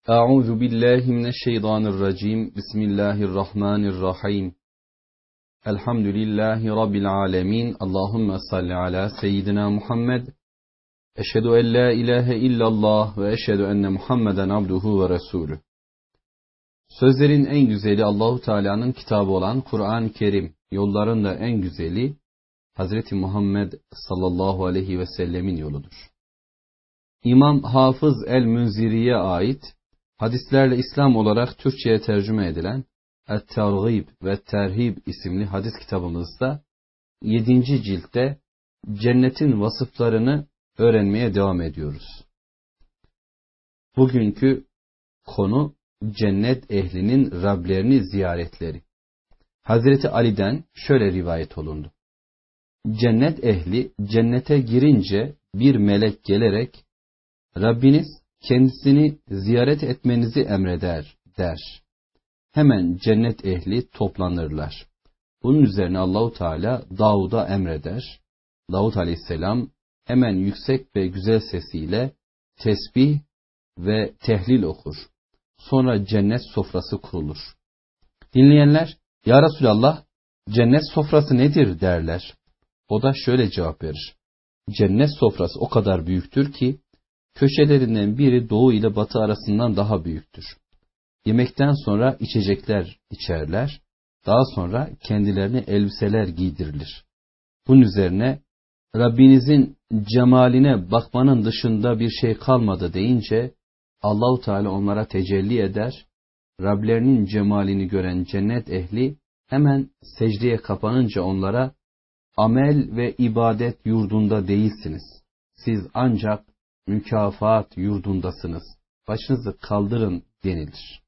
Euzu billahi mineşşeytanirracim. Bismillahirrahmanirrahim. Elhamdülillahi rabbil alamin. Allahumme salli ala seyyidina Muhammed. Eşhedü en la ilahe illallah ve eşhedü enne Muhammeden abduhu ve resulü. Sözlerin en güzeli Allahu Teala'nın kitabı olan Kur'an-ı Kerim. Yolların da en güzeli Hazreti Muhammed sallallahu aleyhi ve sellemin yoludur. İmam Hafız el-Münziri'ye ait hadislerle İslam olarak Türkçe'ye tercüme edilen Et-Tergib ve Terhib isimli hadis kitabımızda 7. ciltte cennetin vasıflarını öğrenmeye devam ediyoruz. Bugünkü konu cennet ehlinin Rablerini ziyaretleri. Hazreti Ali'den şöyle rivayet olundu. Cennet ehli cennete girince bir melek gelerek Rabbiniz kendisini ziyaret etmenizi emreder der. Hemen cennet ehli toplanırlar. Bunun üzerine Allahu Teala Davud'a emreder. Davud Aleyhisselam hemen yüksek ve güzel sesiyle tesbih ve tehlil okur. Sonra cennet sofrası kurulur. Dinleyenler, "Ya Resulallah, cennet sofrası nedir?" derler. O da şöyle cevap verir. Cennet sofrası o kadar büyüktür ki köşelerinden biri doğu ile batı arasından daha büyüktür. Yemekten sonra içecekler içerler, daha sonra kendilerine elbiseler giydirilir. Bunun üzerine Rabbinizin cemaline bakmanın dışında bir şey kalmadı deyince Allahu Teala onlara tecelli eder. Rablerinin cemalini gören cennet ehli hemen secdeye kapanınca onlara amel ve ibadet yurdunda değilsiniz. Siz ancak mükafat yurdundasınız. Başınızı kaldırın denilir.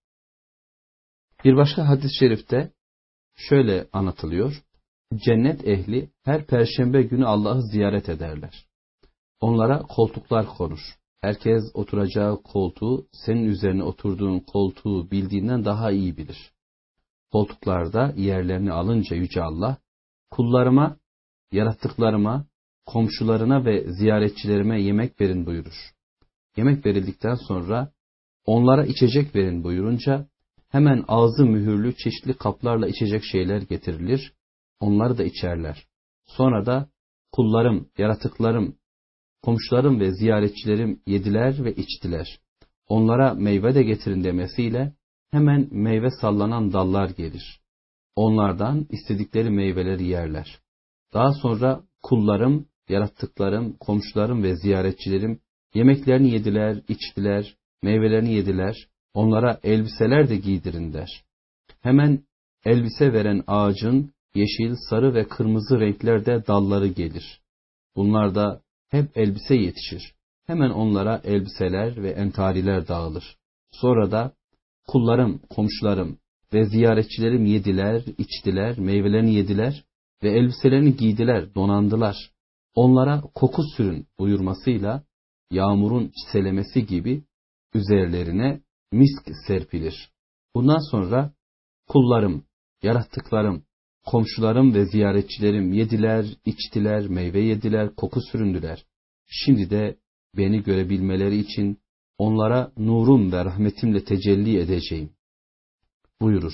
Bir başka hadis-i şerifte şöyle anlatılıyor. Cennet ehli her perşembe günü Allah'ı ziyaret ederler. Onlara koltuklar konur. Herkes oturacağı koltuğu senin üzerine oturduğun koltuğu bildiğinden daha iyi bilir. Koltuklarda yerlerini alınca Yüce Allah, kullarıma, yarattıklarıma, komşularına ve ziyaretçilerime yemek verin buyurur. Yemek verildikten sonra onlara içecek verin buyurunca hemen ağzı mühürlü çeşitli kaplarla içecek şeyler getirilir. Onları da içerler. Sonra da kullarım, yaratıklarım, komşularım ve ziyaretçilerim yediler ve içtiler. Onlara meyve de getirin demesiyle hemen meyve sallanan dallar gelir. Onlardan istedikleri meyveleri yerler. Daha sonra kullarım, yarattıklarım, komşularım ve ziyaretçilerim yemeklerini yediler, içtiler, meyvelerini yediler, onlara elbiseler de giydirin der. Hemen elbise veren ağacın yeşil, sarı ve kırmızı renklerde dalları gelir. Bunlar da hep elbise yetişir. Hemen onlara elbiseler ve entariler dağılır. Sonra da kullarım, komşularım ve ziyaretçilerim yediler, içtiler, meyvelerini yediler ve elbiselerini giydiler, donandılar. Onlara koku sürün buyurmasıyla yağmurun çiselemesi gibi üzerlerine misk serpilir. Bundan sonra kullarım, yarattıklarım, komşularım ve ziyaretçilerim yediler, içtiler, meyve yediler, koku süründüler. Şimdi de beni görebilmeleri için onlara nurum ve rahmetimle tecelli edeceğim buyurur.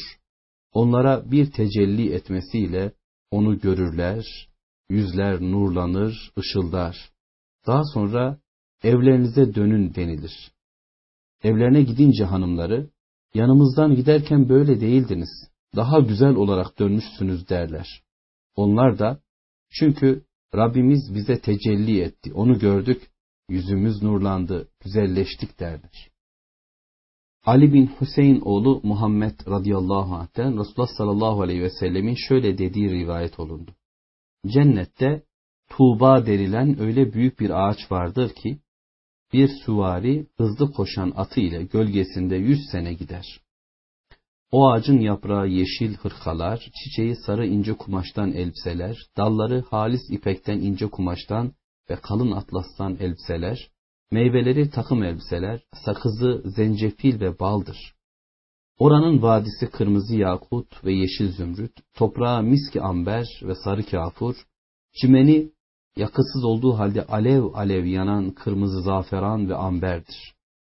Onlara bir tecelli etmesiyle onu görürler, yüzler nurlanır, ışıldar. Daha sonra evlerinize dönün denilir. Evlerine gidince hanımları, yanımızdan giderken böyle değildiniz, daha güzel olarak dönmüşsünüz derler. Onlar da, çünkü Rabbimiz bize tecelli etti, onu gördük, yüzümüz nurlandı, güzelleştik derler. Ali bin Hüseyin oğlu Muhammed radıyallahu anh'ten Resulullah sallallahu aleyhi ve sellemin şöyle dediği rivayet olundu. Cennette Tuğba denilen öyle büyük bir ağaç vardır ki, bir süvari hızlı koşan atı ile gölgesinde 100 sene gider. O ağacın yaprağı yeşil hırkalar, çiçeği sarı ince kumaştan elbiseler, dalları halis ipekten ince kumaştan ve kalın atlastan elbiseler, meyveleri takım elbiseler, sakızı zencefil ve baldır. Oranın vadisi kırmızı yakut ve yeşil zümrüt, toprağı miski amber ve sarı kafur, çimeni yakıtsız olduğu halde alev alev yanan kırmızı zaferan ve amberdir.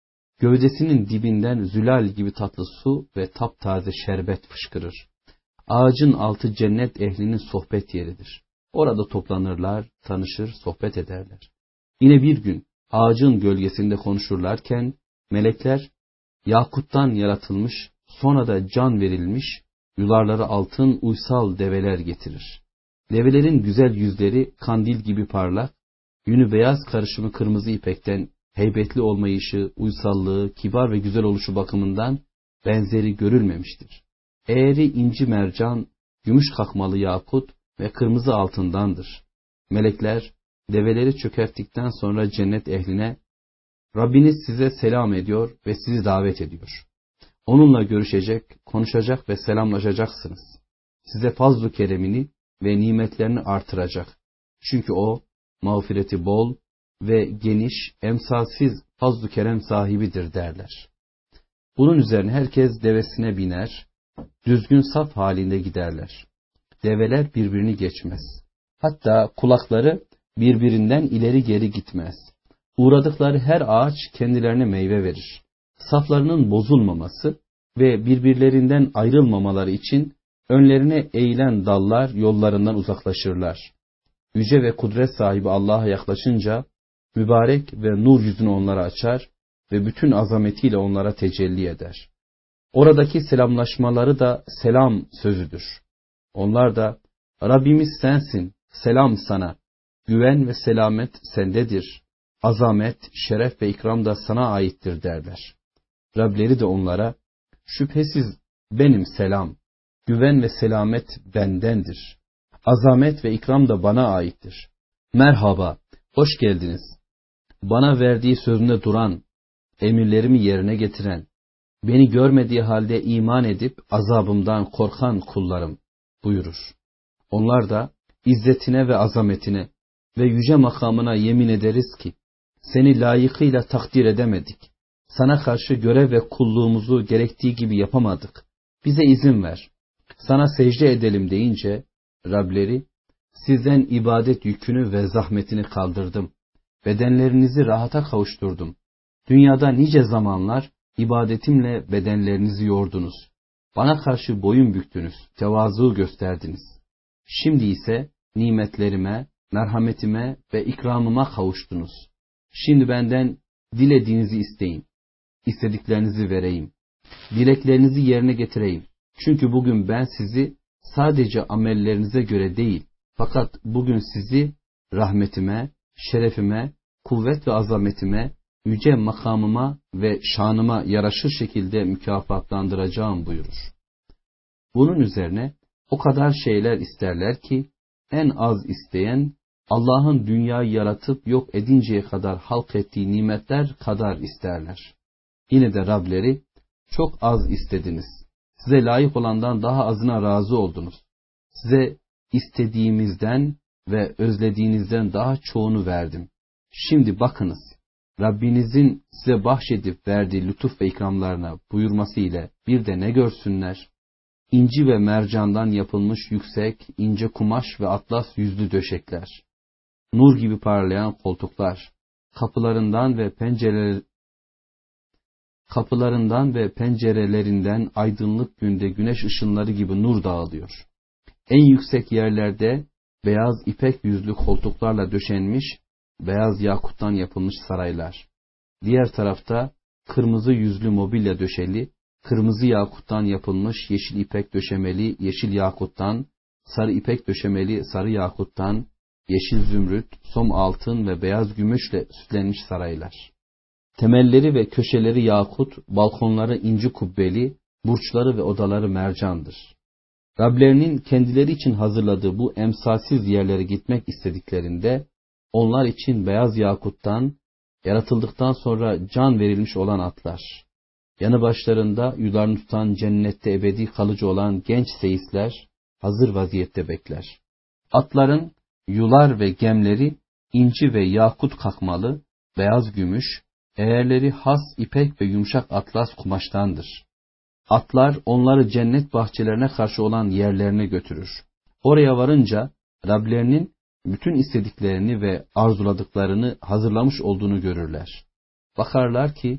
Gövdesinin dibinden zülal gibi tatlı su ve taptaze şerbet fışkırır. Ağacın altı cennet ehlinin sohbet yeridir. Orada toplanırlar, tanışır, sohbet ederler. Yine bir gün ağacın gölgesinde konuşurlarken melekler yakuttan yaratılmış, sonra da can verilmiş, yularları altın uysal develer getirir. Develerin güzel yüzleri kandil gibi parlak, yünü beyaz karışımı kırmızı ipekten heybetli olmayışı, uysallığı, kibar ve güzel oluşu bakımından benzeri görülmemiştir. Eğri inci mercan, gümüş kakmalı yakut ve kırmızı altındandır. Melekler develeri çökerttikten sonra cennet ehline, Rabbiniz size selam ediyor ve sizi davet ediyor. Onunla görüşecek, konuşacak ve selamlaşacaksınız. Size fazl-ı keremini ve nimetlerini artıracak. Çünkü o, mağfireti bol ve geniş, emsalsiz fazl-ı kerem sahibidir derler. Bunun üzerine herkes devesine biner, düzgün saf halinde giderler. Develer birbirini geçmez. Hatta kulakları birbirinden ileri geri gitmez. Uğradıkları her ağaç kendilerine meyve verir. Saflarının bozulmaması ve birbirlerinden ayrılmamaları için önlerine eğilen dallar yollarından uzaklaşırlar. Yüce ve kudret sahibi Allah'a yaklaşınca mübarek ve nur yüzünü onlara açar ve bütün azametiyle onlara tecelli eder. Oradaki selamlaşmaları da selam sözüdür. Onlar da Rabbimiz sensin, selam sana, güven ve selamet sendedir, azamet, şeref ve ikram da sana aittir derler. Rableri de onlara şüphesiz benim selam, güven ve selamet bendendir. Azamet ve ikram da bana aittir. Merhaba, hoş geldiniz. Bana verdiği sözünde duran, emirlerimi yerine getiren, beni görmediği halde iman edip azabımdan korkan kullarım buyurur. Onlar da izzetine ve azametine ve yüce makamına yemin ederiz ki, seni layıkıyla takdir edemedik. Sana karşı görev ve kulluğumuzu gerektiği gibi yapamadık. Bize izin ver. Sana secde edelim deyince, Rableri, sizden ibadet yükünü ve zahmetini kaldırdım. Bedenlerinizi rahata kavuşturdum. Dünyada nice zamanlar ibadetimle bedenlerinizi yordunuz. Bana karşı boyun büktünüz, tevazu gösterdiniz. Şimdi ise nimetlerime, merhametime ve ikramıma kavuştunuz. Şimdi benden dilediğinizi isteyin. İstediklerinizi vereyim. Dileklerinizi yerine getireyim. Çünkü bugün ben sizi sadece amellerinize göre değil, fakat bugün sizi rahmetime, şerefime, kuvvet ve azametime, yüce makamıma ve şanıma yaraşır şekilde mükafatlandıracağım buyurur. Bunun üzerine o kadar şeyler isterler ki, en az isteyen, Allah'ın dünyayı yaratıp yok edinceye kadar halk ettiği nimetler kadar isterler. Yine de Rableri, çok az istediniz. Size layık olandan daha azına razı oldunuz. Size istediğimizden ve özlediğinizden daha çoğunu verdim. Şimdi bakınız, Rabbinizin size bahşedip verdiği lütuf ve ikramlarına buyurması ile bir de ne görsünler? İnci ve mercandan yapılmış yüksek, ince kumaş ve atlas yüzlü döşekler. Nur gibi parlayan koltuklar, kapılarından ve pencerelerinden aydınlık günde güneş ışınları gibi nur dağılıyor. En yüksek yerlerde beyaz ipek yüzlü koltuklarla döşenmiş, beyaz yakuttan yapılmış saraylar. Diğer tarafta kırmızı yüzlü mobilya döşeli, kırmızı yakuttan yapılmış yeşil ipek döşemeli yeşil yakuttan, sarı ipek döşemeli sarı yakuttan, yeşil zümrüt, som altın ve beyaz gümüşle süslenmiş saraylar. Temelleri ve köşeleri yakut, balkonları inci kubbeli, burçları ve odaları mercandır. Rablerinin kendileri için hazırladığı bu emsalsiz yerlere gitmek istediklerinde, onlar için beyaz yakuttan, yaratıldıktan sonra can verilmiş olan atlar, yanı başlarında yularını tutan cennette ebedi kalıcı olan genç seyisler hazır vaziyette bekler. Atların yular ve gemleri inci ve yakut kakmalı, beyaz gümüş, eğerleri has ipek ve yumuşak atlas kumaştandır. Atlar onları cennet bahçelerine karşı olan yerlerine götürür. Oraya varınca Rablerinin bütün istediklerini ve arzuladıklarını hazırlamış olduğunu görürler. Bakarlar ki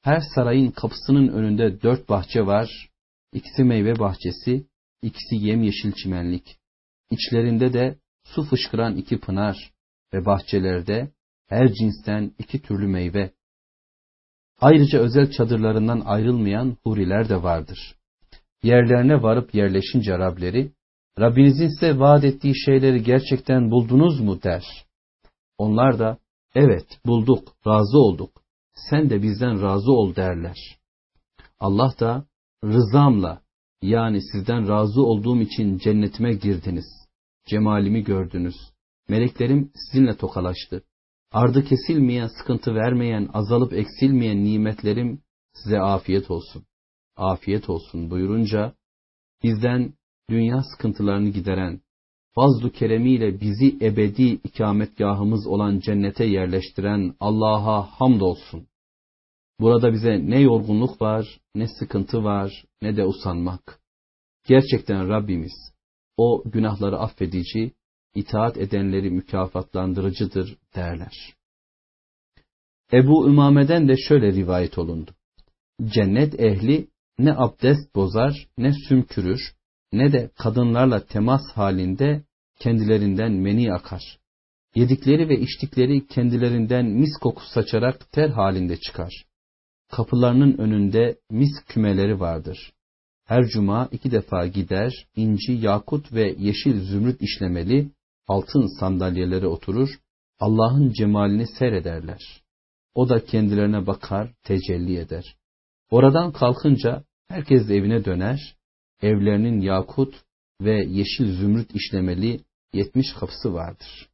Her sarayın kapısının önünde 4 bahçe var. İkisi meyve bahçesi, ikisi yemyeşil çimenlik. İçlerinde de su fışkıran 2 pınar ve bahçelerde her cinsten 2 türlü meyve. Ayrıca özel çadırlarından ayrılmayan huriler de vardır. Yerlerine varıp yerleşince Rableri, Rabbinizin size vaat ettiği şeyleri gerçekten buldunuz mu der. Onlar da, evet bulduk, razı olduk, sen de bizden razı ol derler. Allah da, rızamla, yani sizden razı olduğum için cennetime girdiniz, cemalimi gördünüz, meleklerim sizinle tokalaştı, ardı kesilmeyen, sıkıntı vermeyen, azalıp eksilmeyen nimetlerim size afiyet olsun, afiyet olsun buyurunca, bizden dünya sıkıntılarını gideren, fazl-ı keremiyle bizi ebedi ikametgahımız olan cennete yerleştiren Allah'a hamdolsun. Burada bize ne yorgunluk var, ne sıkıntı var, ne de usanmak. Gerçekten Rabbimiz, o günahları affedici, itaat edenleri mükafatlandırıcıdır derler. Ebu Ümame'den de şöyle rivayet olundu. Cennet ehli ne abdest bozar, ne sümkürür, ne de kadınlarla temas halinde kendilerinden meni akar. Yedikleri ve içtikleri kendilerinden mis kokusu saçarak ter halinde çıkar. Kapılarının önünde mis kümeleri vardır. Her cuma 2 defa gider, inci, yakut ve yeşil zümrüt işlemeli, altın sandalyelere oturur, Allah'ın cemalini seyrederler. O da kendilerine bakar, tecelli eder. Oradan kalkınca herkes evine döner, evlerinin yakut ve yeşil zümrüt işlemeli 70 kapısı vardır.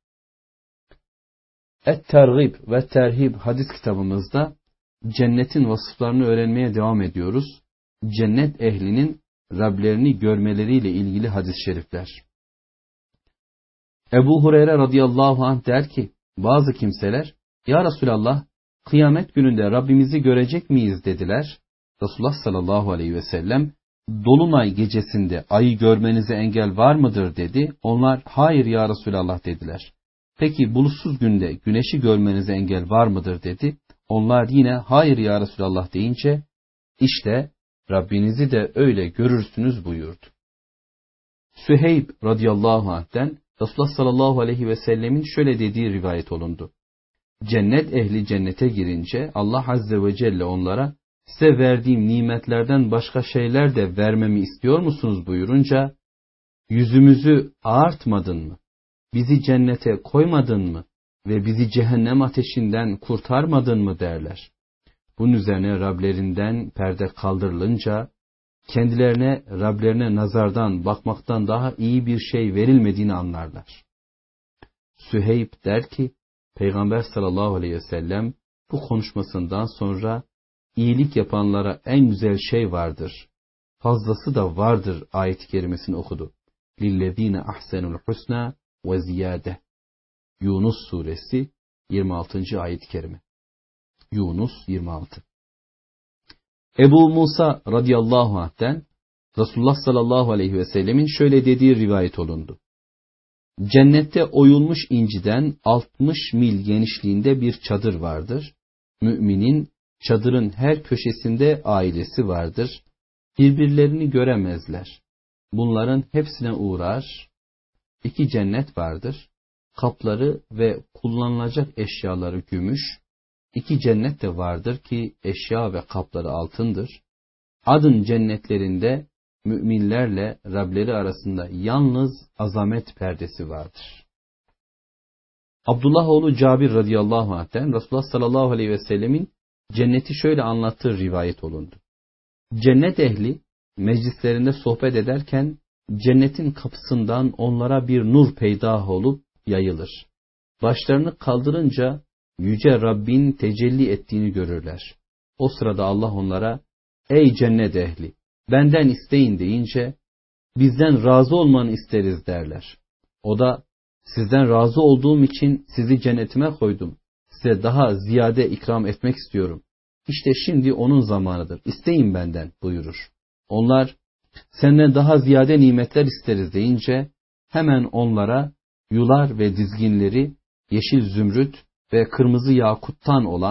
Et-Tergib ve Terhib hadis kitabımızda cennetin vasıflarını öğrenmeye devam ediyoruz. Cennet ehlinin Rablerini görmeleriyle ilgili hadis-i şerifler. Ebu Hureyre radıyallahu anh der ki, bazı kimseler, Ya Resulallah, kıyamet gününde Rabbimizi görecek miyiz dediler. Resulullah sallallahu aleyhi ve sellem, Dolunay gecesinde ayı görmenize engel var mıdır dedi. Onlar, hayır ya Resulallah dediler. Peki bulutsuz günde güneşi görmenize engel var mıdır dedi. Onlar yine hayır ya Resulallah deyince, işte Rabbinizi de öyle görürsünüz buyurdu. Süheyb radıyallahu anh'ten Resulullah sallallahu aleyhi ve sellemin şöyle dediği rivayet olundu. Cennet ehli cennete girince Allah azze ve celle onlara, size verdiğim nimetlerden başka şeyler de vermemi istiyor musunuz buyurunca, yüzümüzü ağartmadın mı? Bizi cennete koymadın mı? Ve bizi cehennem ateşinden kurtarmadın mı derler. Bunun üzerine Rablerinden perde kaldırılınca, kendilerine Rablerine nazardan bakmaktan daha iyi bir şey verilmediğini anlarlar. Süheyb der ki, Peygamber sallallahu aleyhi ve sellem bu konuşmasından sonra, iyilik yapanlara en güzel şey vardır, fazlası da vardır ayet-i kerimesini okudu. Lillezine ahsenul husna ve ziyade. Yunus suresi 26. ayet-i kerime. Yunus 26. Ebu Musa radıyallahu anh'ten Resulullah sallallahu aleyhi ve sellemin şöyle dediği rivayet olundu. Cennette oyulmuş inciden 60 mil genişliğinde bir çadır vardır. Müminin çadırın her köşesinde ailesi vardır. Birbirlerini göremezler. Bunların hepsine uğrar. 2 cennet vardır. Kapları ve kullanılacak eşyaları gümüş. 2 cennet de vardır ki eşya ve kapları altındır. Adın cennetlerinde müminlerle Rableri arasında yalnız azamet perdesi vardır. Abdullah oğlu Cabir radıyallahu anh'ten Resulullah sallallahu aleyhi ve sellemin cenneti şöyle anlattığı rivayet olundu. Cennet ehli meclislerinde sohbet ederken cennetin kapısından onlara bir nur peydah olup yayılır. Başlarını kaldırınca Yüce Rabbin tecelli ettiğini görürler. O sırada Allah onlara, ey cennet ehli, benden isteyin deyince, bizden razı olmanı isteriz derler. O da, sizden razı olduğum için sizi cennetime koydum. Size daha ziyade ikram etmek istiyorum. İşte şimdi onun zamanıdır. İsteyin benden buyurur. Onlar, senden daha ziyade nimetler isteriz deyince, hemen onlara yular ve dizginleri yeşil zümrüt ve kırmızı yakuttan olan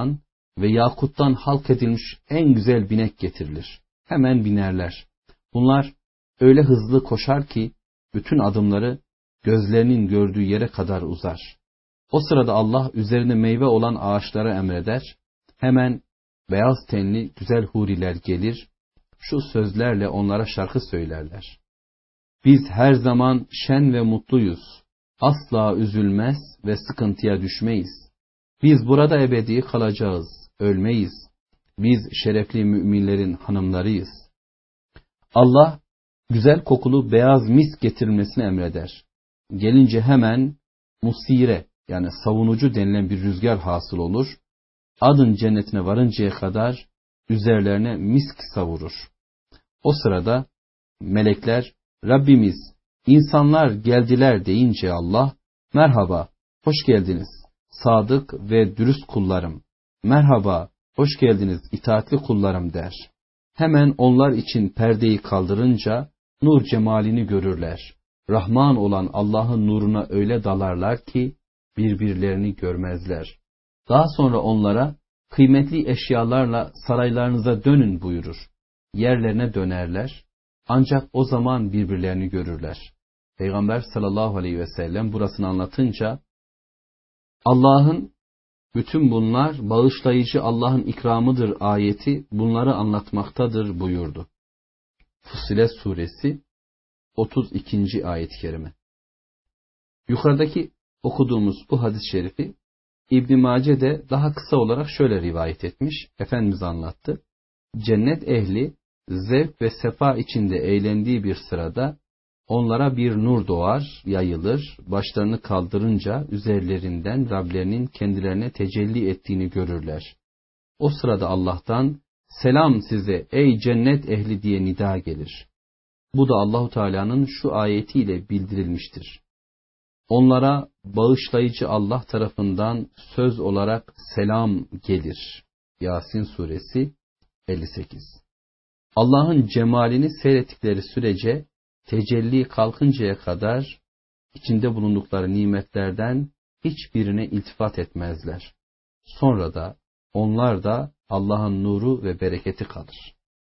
ve yakuttan halk edilmiş en güzel binek getirilir. Hemen binerler. Bunlar öyle hızlı koşar ki bütün adımları gözlerinin gördüğü yere kadar uzar. O sırada Allah üzerine meyve olan ağaçlara emreder. Hemen beyaz tenli güzel huriler gelir. Şu sözlerle onlara şarkı söylerler. Biz her zaman şen ve mutluyuz. Asla üzülmez ve sıkıntıya düşmeyiz. Biz burada ebedi kalacağız, ölmeyiz. Biz şerefli müminlerin hanımlarıyız. Allah güzel kokulu beyaz mis getirilmesini emreder. Gelince hemen musire yani savunucu denilen bir rüzgar hasıl olur. Adın cennetine varıncaya kadar üzerlerine misk savurur. O sırada melekler Rabbimiz insanlar geldiler deyince Allah merhaba hoş geldiniz sadık ve dürüst kullarım. Merhaba hoş geldiniz itaatli kullarım der. Hemen onlar için perdeyi kaldırınca nur cemalini görürler. Rahman olan Allah'ın nuruna öyle dalarlar ki birbirlerini görmezler. Daha sonra onlara kıymetli eşyalarla saraylarınıza dönün buyurur. Yerlerine dönerler. Ancak o zaman birbirlerini görürler. Peygamber sallallahu aleyhi ve sellem burasını anlatınca Allah'ın bütün bunlar bağışlayıcı Allah'ın ikramıdır ayeti bunları anlatmaktadır buyurdu. Fussilet suresi 32. ayet-i kerime. Yukarıdaki okuduğumuz bu hadis-i şerifi İbn Mace de daha kısa olarak şöyle rivayet etmiş. Efendimiz anlattı. Cennet ehli zevk ve sefa içinde eğlendiği bir sırada onlara bir nur doğar, yayılır, başlarını kaldırınca üzerlerinden Rablerinin kendilerine tecelli ettiğini görürler. O sırada Allah'tan selam size ey cennet ehli diye nida gelir. Bu da Allahu Teala'nın şu ayetiyle bildirilmiştir. Onlara bağışlayıcı Allah tarafından söz olarak selam gelir. Yasin suresi 58. Allah'ın cemalini seyrettikleri sürece tecelli kalkıncaya kadar içinde bulundukları nimetlerden hiçbirine iltifat etmezler. Sonra da onlar da Allah'ın nuru ve bereketi kalır.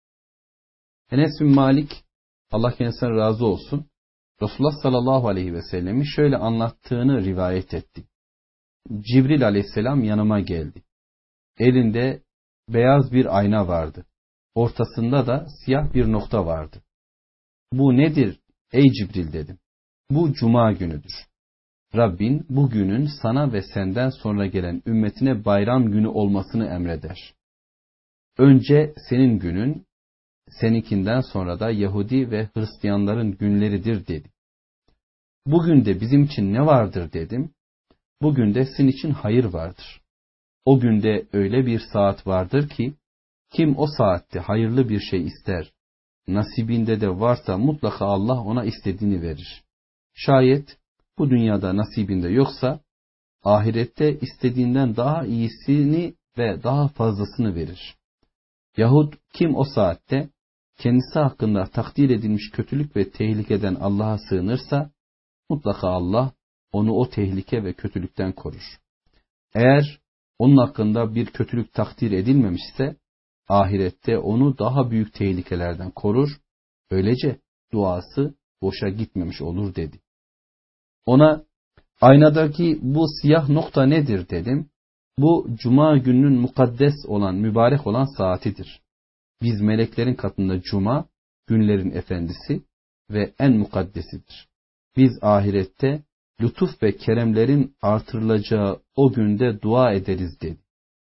Enes bin Malik, Allah kendisinden razı olsun, Resulullah sallallahu aleyhi ve sellem'i şöyle anlattığını rivayet etti. Cibril aleyhisselam yanıma geldi. Elinde beyaz bir ayna vardı. Ortasında da siyah bir nokta vardı. Bu nedir ey Cibril dedim. Bu cuma günüdür. Rabbin bu günün sana ve senden sonra gelen ümmetine bayram günü olmasını emreder. Önce senin günün, seninkinden sonra da Yahudi ve Hristiyanların günleridir dedi. Bugün de bizim için ne vardır dedim. Bugün de sizin için hayır vardır. O günde öyle bir saat vardır ki, kim o saatte hayırlı bir şey ister, nasibinde de varsa mutlaka Allah ona istediğini verir. Şayet bu dünyada nasibinde yoksa, ahirette istediğinden daha iyisini ve daha fazlasını verir. Yahut kim o saatte kendisi hakkında takdir edilmiş kötülük ve tehlikeden Allah'a sığınırsa, mutlaka Allah onu o tehlike ve kötülükten korur. Eğer onun hakkında bir kötülük takdir edilmemişse, ahirette onu daha büyük tehlikelerden korur, böylece duası boşa gitmemiş olur dedi. Ona aynadaki bu siyah nokta nedir dedim. Bu cuma gününün mukaddes olan, mübarek olan saatidir. Biz meleklerin katında cuma, günlerin efendisi ve en mukaddesidir. Biz ahirette lütuf ve keremlerin artırılacağı o günde dua ederiz dedi.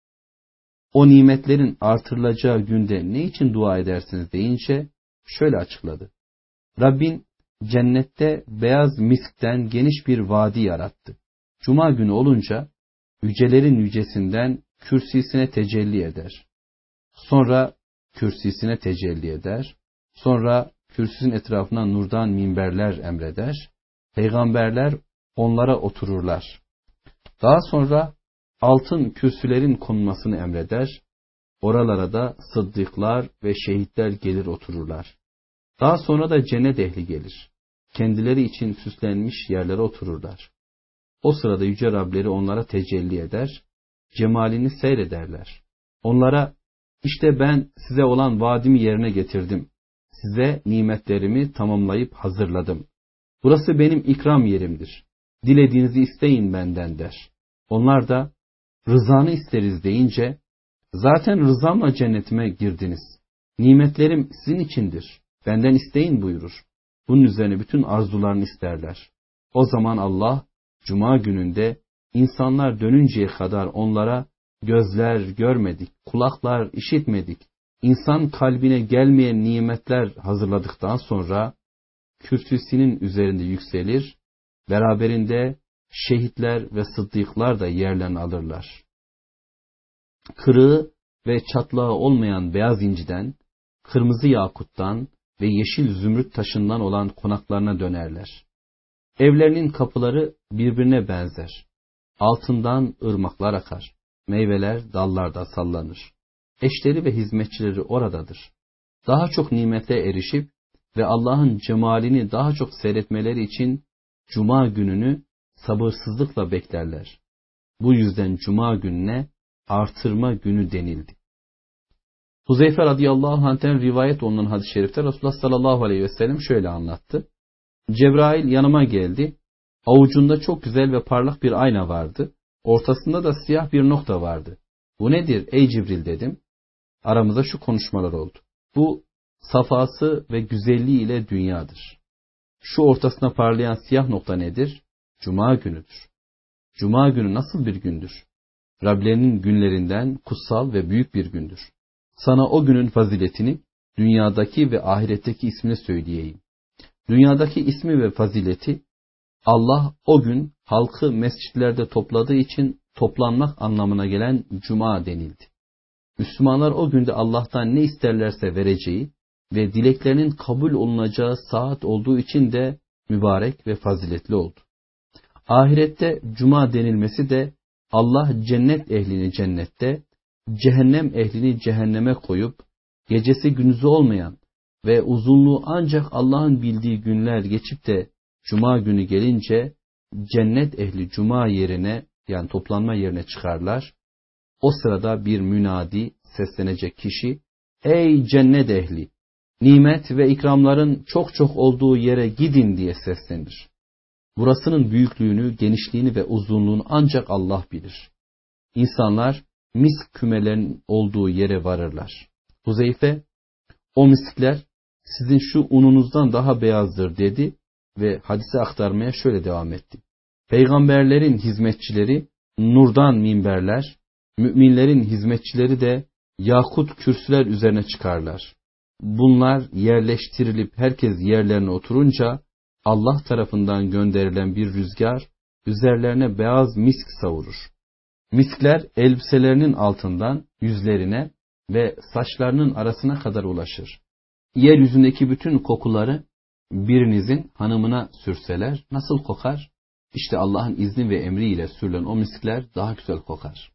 O nimetlerin artırılacağı günde ne için dua edersiniz deyince şöyle açıkladı. Rabbin cennette beyaz miskten geniş bir vadi yarattı. Cuma günü olunca yücelerin yücesinden kürsisine tecelli eder. Sonra kürsisine tecelli eder. Sonra kürsünün etrafına nurdan minberler emreder. Peygamberler onlara otururlar. Daha sonra altın kürsülerin konulmasını emreder. Oralara da sıddıklar ve şehitler gelir otururlar. Daha sonra da cennet ehli gelir. Kendileri için süslenmiş yerlere otururlar. O sırada yüce Rableri onlara tecelli eder. Cemalini seyrederler. Onlara işte ben size olan vaadimi yerine getirdim. Size nimetlerimi tamamlayıp hazırladım. Burası benim ikram yerimdir. Dilediğinizi isteyin benden der. Onlar da rızanı isteriz deyince zaten rızamla cennetime girdiniz. Nimetlerim sizin içindir. Benden isteyin buyurur. Bunun üzerine bütün arzularını isterler. O zaman Allah Cuma gününde insanlar dönünceye kadar onlara gözler görmedik, kulaklar işitmedik, insan kalbine gelmeyen nimetler hazırladıktan sonra kürsüsünün üzerinde yükselir, beraberinde şehitler ve sıddıklar da yerlerini alırlar. Kırığı ve çatlağı olmayan beyaz inciden, kırmızı yakuttan ve yeşil zümrüt taşından olan konaklarına dönerler. Evlerinin kapıları birbirine benzer. Altından ırmaklar akar. Meyveler dallarda sallanır. Eşleri ve hizmetçileri oradadır. Daha çok nimete erişip ve Allah'ın cemalini daha çok seyretmeleri için Cuma gününü sabırsızlıkla beklerler. Bu yüzden Cuma gününe artırma günü denildi. Huzeyfe radıyallahu anh'ten rivayet olunan hadis-i şerifte Resulullah sallallahu aleyhi ve sellem şöyle anlattı. Cebrail yanıma geldi. Avucunda çok güzel ve parlak bir ayna vardı. Ortasında da siyah bir nokta vardı. Bu nedir ey Cibril dedim. Aramızda şu konuşmalar oldu. Bu safası ve güzelliği ile dünyadır. Şu ortasına parlayan siyah nokta nedir? Cuma günüdür. Cuma günü nasıl bir gündür? Rablerinin günlerinden kutsal ve büyük bir gündür. Sana o günün faziletini, dünyadaki ve ahiretteki ismini söyleyeyim. Dünyadaki ismi ve fazileti, Allah o gün halkı mescitlerde topladığı için toplanmak anlamına gelen Cuma denildi. Müslümanlar o günde Allah'tan ne isterlerse vereceği ve dileklerinin kabul olunacağı saat olduğu için de mübarek ve faziletli oldu. Ahirette Cuma denilmesi de Allah cennet ehlini cennette, cehennem ehlini cehenneme koyup, gecesi gündüzü olmayan ve uzunluğu ancak Allah'ın bildiği günler geçip de Cuma günü gelince cennet ehli Cuma yerine yani toplanma yerine çıkarlar. O sırada bir münadi seslenecek kişi, ey cennet ehli, nimet ve ikramların çok çok olduğu yere gidin diye seslenir. Burasının büyüklüğünü, genişliğini ve uzunluğunu ancak Allah bilir. İnsanlar misk kümelerin olduğu yere varırlar. Huzeyfe, o miskler sizin şu ununuzdan daha beyazdır dedi ve hadise aktarmaya şöyle devam etti. Peygamberlerin hizmetçileri nurdan minberler, müminlerin hizmetçileri de yakut kürsüler üzerine çıkarlar. Bunlar yerleştirilip herkes yerlerine oturunca Allah tarafından gönderilen bir rüzgar üzerlerine beyaz misk savurur. Miskler elbiselerinin altından yüzlerine ve saçlarının arasına kadar ulaşır. Yeryüzündeki bütün kokuları birinizin hanımına sürseler nasıl kokar? İşte Allah'ın izni ve emriyle sürülen o miskler daha güzel kokar.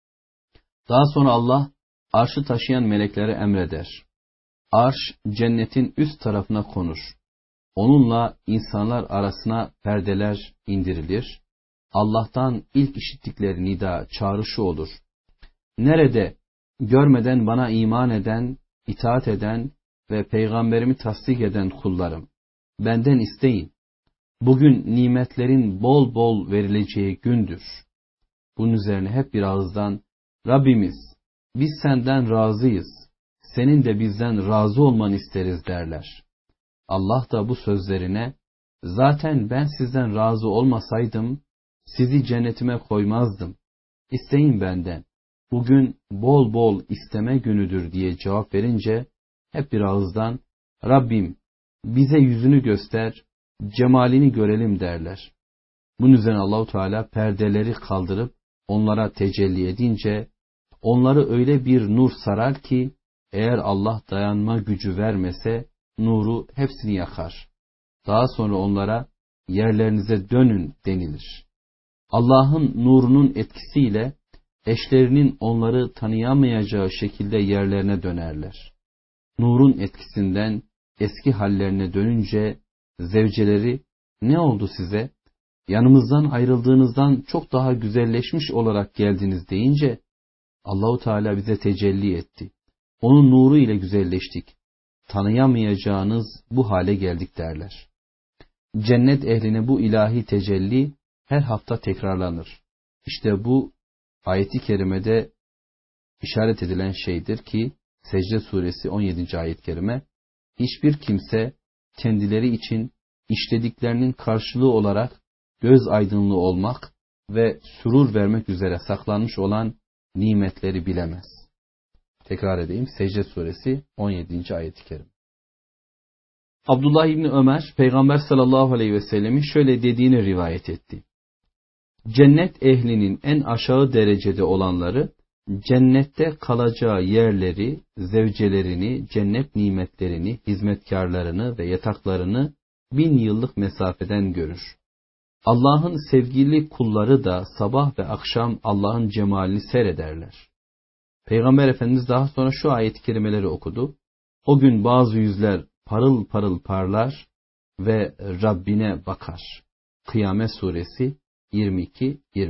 Daha sonra Allah arşı taşıyan meleklere emreder. Arş cennetin üst tarafına konur. Onunla insanlar arasına perdeler indirilir. Allah'tan ilk işittikleri nida, çağrışı olur. Nerede görmeden bana iman eden, itaat eden ve peygamberimi tasdik eden kullarım, benden isteyin. Bugün nimetlerin bol bol verileceği gündür. Bunun üzerine hep bir ağızdan, Rabbimiz, biz senden razıyız, senin de bizden razı olmanı isteriz derler. Allah da bu sözlerine, zaten ben sizden razı olmasaydım, sizi cennetime koymazdım. İsteyin benden, bugün bol bol isteme günüdür diye cevap verince, hep bir ağızdan, Rabbim, bize yüzünü göster, cemalini görelim derler. Bunun üzerine Allahu Teala perdeleri kaldırıp, onlara tecelli edince, onları öyle bir nur sarar ki, eğer Allah dayanma gücü vermese, nuru hepsini yakar. Daha sonra onlara, yerlerinize dönün denilir. Allah'ın nurunun etkisiyle, eşlerinin onları tanıyamayacağı şekilde yerlerine dönerler. Nurun etkisinden eski hallerine dönünce, zevceleri, ne oldu size? Yanımızdan ayrıldığınızdan çok daha güzelleşmiş olarak geldiniz deyince, Allahu Teala bize tecelli etti. Onun nuru ile güzelleştik. Tanıyamayacağınız bu hale geldik derler. Cennet ehline bu ilahi tecelli her hafta tekrarlanır. İşte bu ayeti kerimede işaret edilen şeydir ki Secde suresi 17. ayet-i kerime, hiçbir kimse kendileri için işlediklerinin karşılığı olarak göz aydınlığı olmak ve sürur vermek üzere saklanmış olan nimetleri bilemez. Tekrar edeyim, Secde suresi 17. ayet-i kerime. Abdullah İbni Ömer, Peygamber sallallahu aleyhi ve sellemin şöyle dediğini rivayet etti. Cennet ehlinin en aşağı derecede olanları, cennette kalacağı yerleri, zevcelerini, cennet nimetlerini, hizmetkarlarını ve yataklarını 1000 yıllık mesafeden görür. Allah'ın sevgili kulları da sabah ve akşam Allah'ın cemalini seyrederler. Peygamber Efendimiz daha sonra şu ayet-i kerimeleri okudu. O gün bazı yüzler parıl parıl parlar ve Rabbine bakar. Kıyamet suresi 22-23.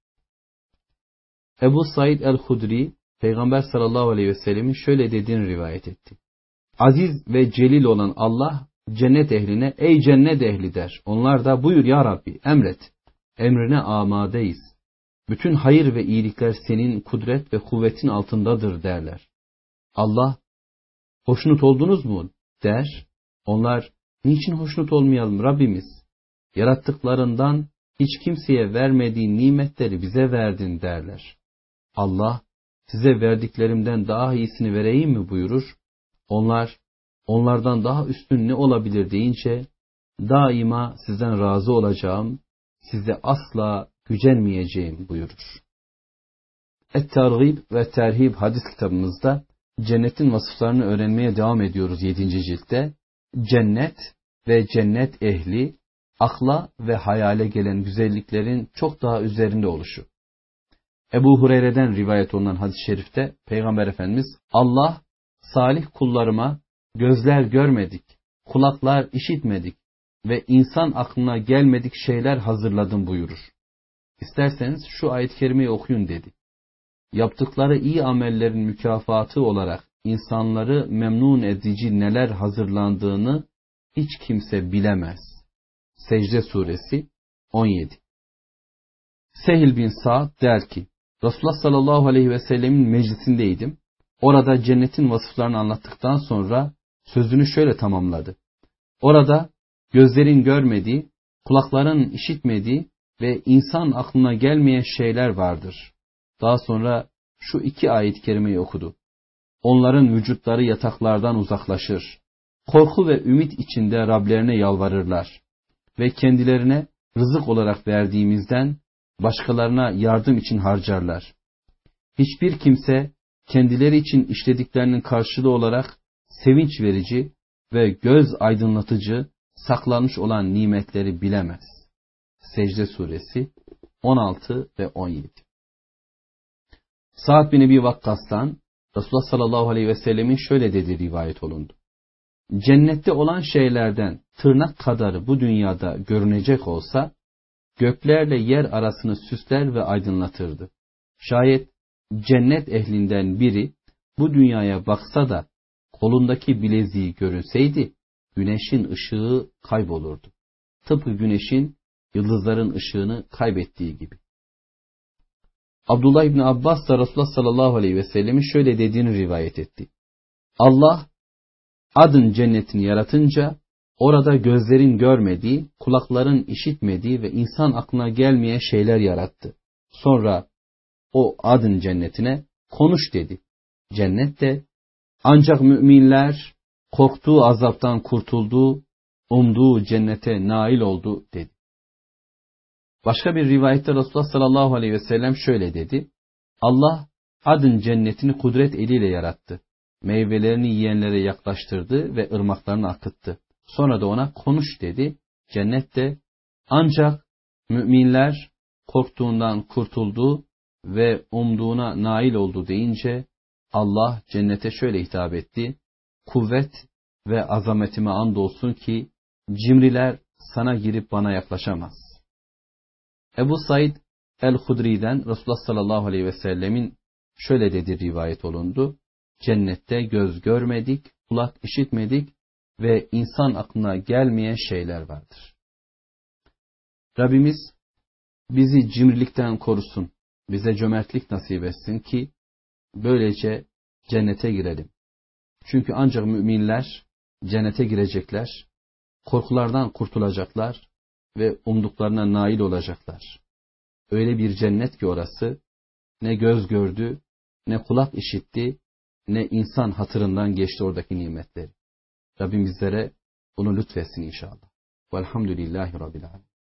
Ebu Said el-Hudri, Peygamber sallallahu aleyhi ve sellemin şöyle dediğini rivayet etti. Aziz ve celil olan Allah, cennet ehline, ey cennet ehli der. Onlar da buyur ya Rabbi, emret. Emrine amadeyiz. Bütün hayır ve iyilikler senin kudret ve kuvvetin altındadır derler. Allah, hoşnut oldunuz mu der. Onlar, niçin hoşnut olmayalım Rabbimiz? Yarattıklarından hiç kimseye vermediğin nimetleri bize verdin derler. Allah, size verdiklerimden daha iyisini vereyim mi buyurur. Onlar, onlardan daha üstün ne olabilir deyince, daima sizden razı olacağım, size asla gücenmeyeceğim buyurur. Et-Targib ve Terhib hadis kitabımızda cennetin vasıflarını öğrenmeye devam ediyoruz 7. ciltte. Cennet ve cennet ehli, akla ve hayale gelen güzelliklerin çok daha üzerinde oluşu. Ebu Hureyre'den rivayet olunan hadis-i şerifte Peygamber Efendimiz, Allah salih kullarıma gözler görmedik, kulaklar işitmedik ve insan aklına gelmedik şeyler hazırladım buyurur. İsterseniz şu ayet-i kerimeyi okuyun dedi. Yaptıkları iyi amellerin mükafatı olarak insanları memnun edici neler hazırlandığını hiç kimse bilemez. Secde suresi 17. Sehl bin Sa'd der ki, Resulullah sallallahu aleyhi ve sellemin meclisindeydim. Orada cennetin vasıflarını anlattıktan sonra sözünü şöyle tamamladı. Orada gözlerin görmediği, kulakların işitmediği ve insan aklına gelmeyen şeyler vardır. Daha sonra şu 2 ayet-i kerimeyi okudu. Onların vücutları yataklardan uzaklaşır. Korku ve ümit içinde Rablerine yalvarırlar. Ve kendilerine rızık olarak verdiğimizden başkalarına yardım için harcarlar. Hiçbir kimse kendileri için işlediklerinin karşılığı olarak sevinç verici ve göz aydınlatıcı saklanmış olan nimetleri bilemez. Secde suresi 16 ve 17. Sa'd bin Ebi Vakkas'tan Resulullah sallallahu aleyhi ve sellemin şöyle dediği rivayet olundu. Cennette olan şeylerden tırnak kadarı bu dünyada görünecek olsa, göklerle yer arasını süsler ve aydınlatırdı. Şayet cennet ehlinden biri bu dünyaya baksa da kolundaki bileziği görünseydi, güneşin ışığı kaybolurdu. Tıpkı güneşin yıldızların ışığını kaybettiği gibi. Abdullah İbni Abbas da Resulullah sallallahu aleyhi ve sellemin şöyle dediğini rivayet etti. Allah, Adın cennetini yaratınca, orada gözlerin görmediği, kulakların işitmediği ve insan aklına gelmeyen şeyler yarattı. Sonra o Adın cennetine konuş dedi. Cennet de ancak müminler korktuğu azaptan kurtuldu, umduğu cennete nail oldu dedi. Başka bir rivayette Resulullah sallallahu aleyhi ve sellem şöyle dedi. Allah Adın cennetini kudret eliyle yarattı. Meyvelerini yiyenlere yaklaştırdı ve ırmaklarını akıttı. Sonra da ona konuş dedi. Cennet de ancak müminler korktuğundan kurtuldu ve umduğuna nail oldu deyince Allah cennete şöyle hitap etti. Kuvvet ve azametime andolsun ki cimriler sana girip bana yaklaşamaz. Ebu Said el-Hudri'den Resulullah sallallahu aleyhi ve sellemin şöyle dedi rivayet olundu. Cennette göz görmedik, kulak işitmedik ve insan aklına gelmeyen şeyler vardır. Rabbimiz bizi cimrilikten korusun, bize cömertlik nasip etsin ki böylece cennete girelim. Çünkü ancak müminler cennete girecekler, korkulardan kurtulacaklar ve umduklarına nail olacaklar. Öyle bir cennet ki orası, ne göz gördü, ne kulak işitti, ne insan hatırından geçti oradaki nimetleri. Rabbim bizlere bunu lütfetsin inşallah. Velhamdülillahi Rabbil Alemin.